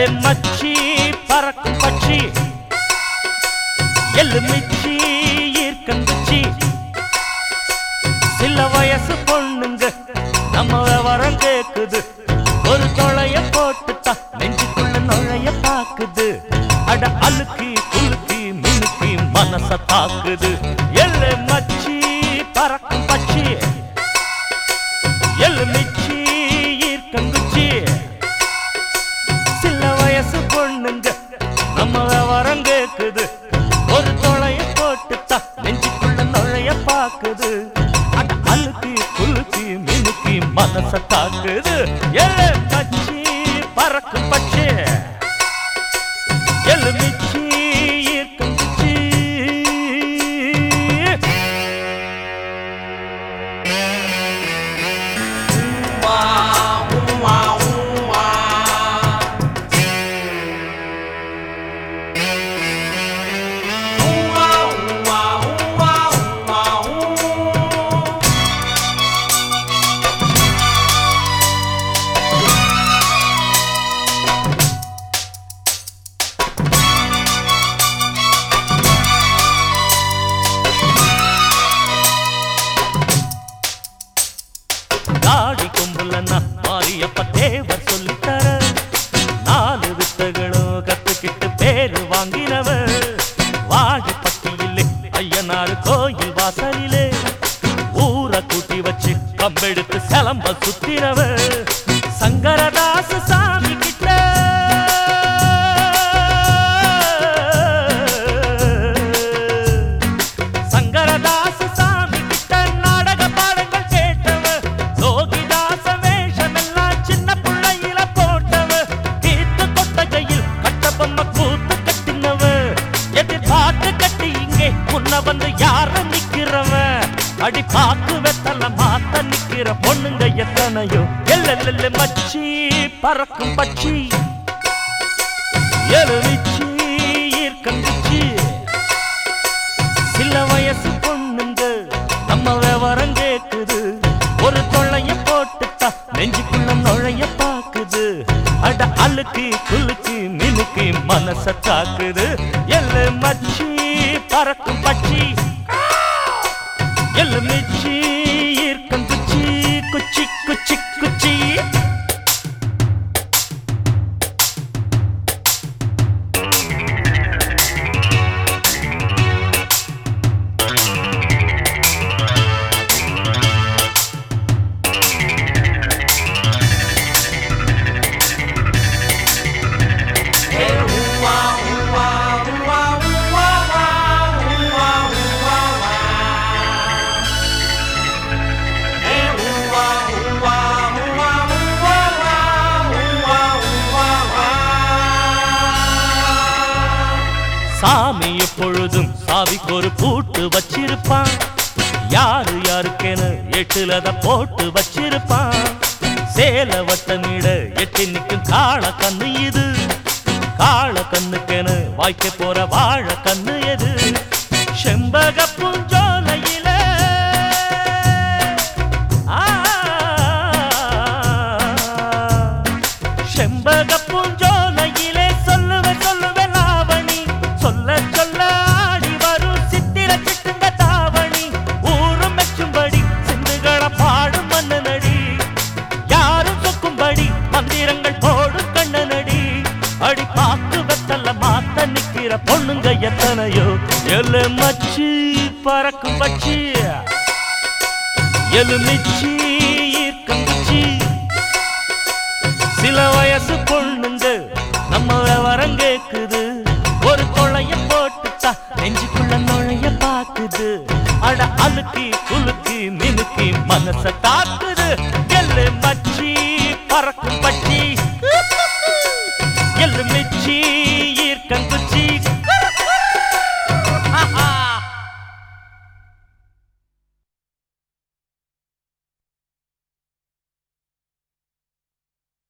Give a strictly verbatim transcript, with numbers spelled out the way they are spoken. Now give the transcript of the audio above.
எல்லு மச்சி பறக்கும் பச்சி எல்லு மிச்சி ஈர்க்கந்துச்சி சில வயசு பொண்ணுங்க நம்ம விவரம் கேக்குது ஒரு தொலைய போட்டுட்டா நெஞ்சுக்குள்ள நுழைய பாக்குது அட அழுக்கி குலுக்கி மினுக்கி மனச தாக்குது எல்லு மச்சி பறக்கும் பச்சி எல்லு மிச்சி ஈர்க்கந்துச்சி சில வயசு பொண்ணுங்க நம்ம விவரம் கேக்குது ஒரு தொலைய போட்டுட்டா நெஞ்சுக்குள்ள நுழைய பாக்குது அட அழுக்கி குலுக்கி மினுக்கி மனச தாக்குது எல்லு மச்சி பறக்கும் பச்சி எல்லு மிச்சி ஈர்க்கந்துச்சி தாடி கும்பலன்னா மாரியப்ப தேவர் சொல்லித்தர நாலு வித்தைகளும் கத்துக்கிட்டு பேரு வாங்கினவ வாடி பட்டியிலே ஐயனாறு கோயில் வாசலிலே ஊரை கூட்டி வச்சு கம்பெடுத்து சிலம்ப சுத்தினவ சங்கரதாச சாமி கிட்ட சங்கரதாச சாமி கிட்ட நாடக பாடங்கள் கேட்டவ லோகிதாச வேஷமெல்லாம் சின்ன புள்ளையில போட்டவ கீத்து கொட்டகையில் கட்ட பொம்மை கூத்து கட்டினவ எதிர்பார்த்து கட்டி இங்கே முன்ன வந்து யார நிக்கிறவ அடி பாக்கு வெத்தல மாத்த நிக்கிற பொண்ணுங்க எத்தனையோ எல்லெல்ல மச்சி பறக்கும் பச்சி எலுமிச்சி ஈர்க்கந்துச்சி சில வயசு பொண்ணுங்க நம்ம விவரம் கேக்குது ஒரு தொல்லைய போட்டுட்டா நெஞ்சுக்குள்ள நுழைய பாக்குது அட அழுக்கி குலுக்கி மினுக்கி மனச தாக்குது எல்லு மச்சி பறக்கும் பச்சி எல்லு மிச்சி ஈர்க்கந்துச்சி குச்சி குச்சி குச்சி சாமி எப்பொழுதும் சாவிக்கு ஒரு பூட்டு வச்சிருப்பான் யாரு யாருக்கென எட்டுலத போட்டு வச்சிருப்பான் சேல வட்டமிட எட்டி நிற்கும் காள கண்ணு இது காள கண்ணுக்கென வாய்க்க போற வாழ கண்ணு எது செம்பக பூஞ்சோலையில செம்பக பூஞ்சோலையிலே சொல்லுவே சொல்லுவே லாவணி சொல்ல சொல்ல ஆடி வரும் சித்திர சிட்டுங்க தாவணி ஊரும் மெச்சும்படி சிந்துகளை பாடும் மண்ணு நடி யாரும் சொக்கும்படி மந்திரங்கள் போடும் கண்ணு நடி அடி பாக்கு வெத்தல்ல மாத்த நிக்கிற பொண்ணுங்க எத்தனையோ எல்லு மச்சி பறக்கும் பச்சி எல்லு மிச்சி ஈர்க்கந்துச்சி சில வயசு பொண்ணுங்க நம்ம விவரம் கேக்குது ஒரு தொலைய போட்டுட்டா நெஞ்சுக்குள்ள நுழைய பாக்குது அட அழுக்கி குலுக்கி மினுக்கி மனச தாக்குது எல்லு மச்சி பறக்கும் பச்சி எல்லு மிச்சி